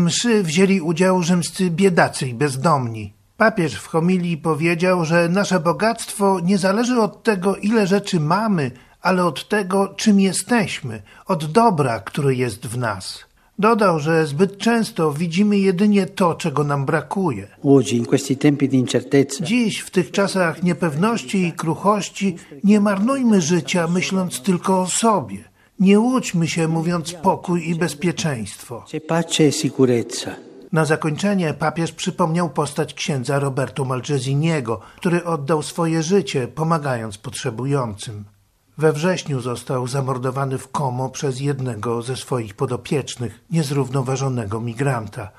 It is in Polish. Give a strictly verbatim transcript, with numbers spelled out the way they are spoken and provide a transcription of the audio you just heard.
mszy wzięli udział rzymscy biedacy i bezdomni. Papież w homilii powiedział, że nasze bogactwo nie zależy od tego, ile rzeczy mamy, ale od tego, czym jesteśmy, od dobra, które jest w nas. Dodał, że zbyt często widzimy jedynie to, czego nam brakuje. Dziś, w tych czasach niepewności i kruchości, nie marnujmy życia, myśląc tylko o sobie. Nie łudźmy się, mówiąc pokój i bezpieczeństwo. Na zakończenie papież przypomniał postać księdza Roberto Malcesiniego, który oddał swoje życie, pomagając potrzebującym. We wrześniu został zamordowany w Como przez jednego ze swoich podopiecznych, niezrównoważonego migranta.